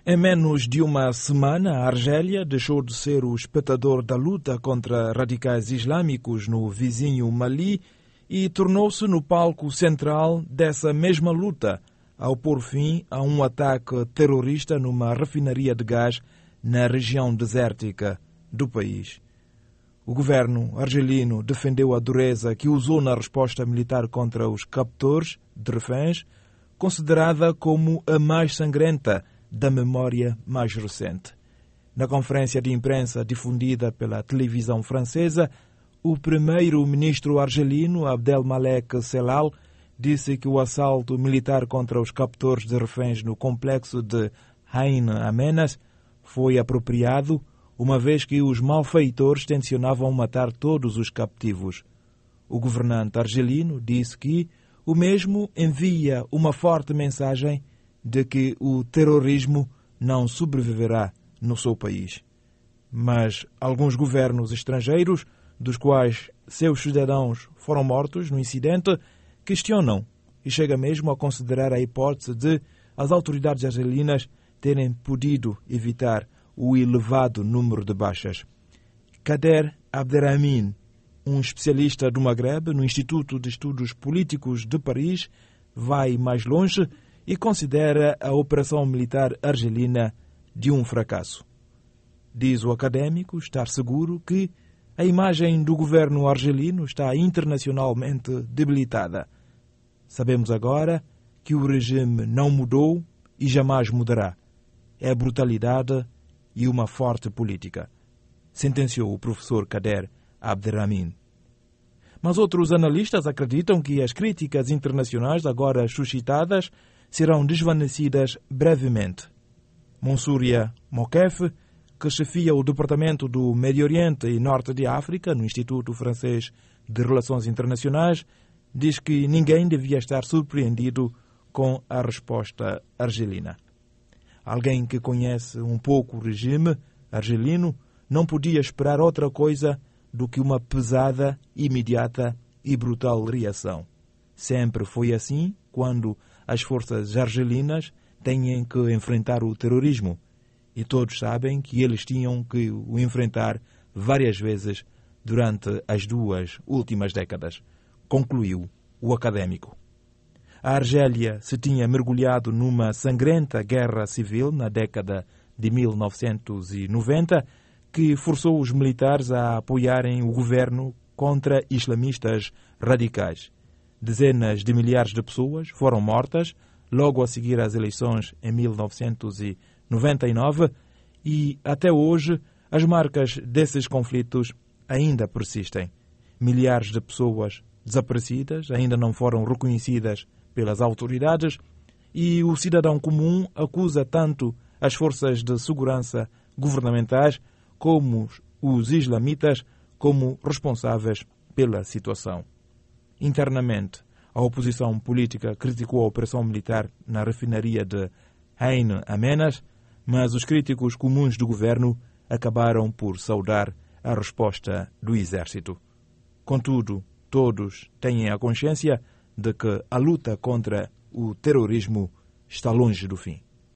Em menos de uma semana, a Argélia deixou de ser o espectador da luta contra radicais islâmicos no vizinho Mali e tornou-se no palco central dessa mesma luta, ao pôr fim a um ataque terrorista numa refinaria de gás na região desértica do país. O governo argelino defendeu a dureza que usou na resposta militar contra os captores de reféns, considerada como a mais sangrenta da memória mais recente. Na conferência de imprensa difundida pela televisão francesa, o primeiro-ministro argelino Abdelmalek Sellal disse que o assalto militar contra os captores de reféns no complexo de Ain Amenas foi apropriado, uma vez que os malfeitores tencionavam matar todos os captivos. O governante argelino disse que o mesmo envia uma forte mensagem de que o terrorismo não sobreviverá no seu país. Mas alguns governos estrangeiros, dos quais seus cidadãos foram mortos no incidente, questionam e chega mesmo a considerar a hipótese de as autoridades argelinas terem podido evitar o elevado número de baixas. Kader Abderrahmane, um especialista do Magreb no Instituto de Estudos Políticos de Paris, vai mais longe e considera a operação militar argelina de um fracasso. Diz o académico estar seguro que a imagem do governo argelino está internacionalmente debilitada. Sabemos agora que o regime não mudou e jamais mudará. É brutalidade e uma forte política, sentenciou o professor Kader Abderrahmane. Mas outros analistas acreditam que as críticas internacionais agora suscitadas serão desvanecidas brevemente. Monsouria Mokef, que chefia o Departamento do Médio Oriente e Norte de África no Instituto Francês de Relações Internacionais, diz que ninguém devia estar surpreendido com a resposta argelina. Alguém que conhece um pouco o regime argelino não podia esperar outra coisa do que uma pesada, imediata e brutal reação. Sempre foi assim quando as forças argelinas têm que enfrentar o terrorismo, e todos sabem que eles tinham que o enfrentar várias vezes durante as 2 últimas décadas, concluiu o académico. A Argélia se tinha mergulhado numa sangrenta guerra civil na década de 1990, que forçou os militares a apoiarem o governo contra islamistas radicais. Dezenas de milhares de pessoas foram mortas logo a seguir às eleições em 1999 e, até hoje, as marcas desses conflitos ainda persistem. Milhares de pessoas desaparecidas ainda não foram reconhecidas pelas autoridades e o cidadão comum acusa tanto as forças de segurança governamentais como os islamitas como responsáveis pela situação. Internamente, a oposição política criticou a operação militar na refinaria de Ain Amenas, mas os críticos comuns do governo acabaram por saudar a resposta do exército. Contudo, todos têm a consciência de que a luta contra o terrorismo está longe do fim.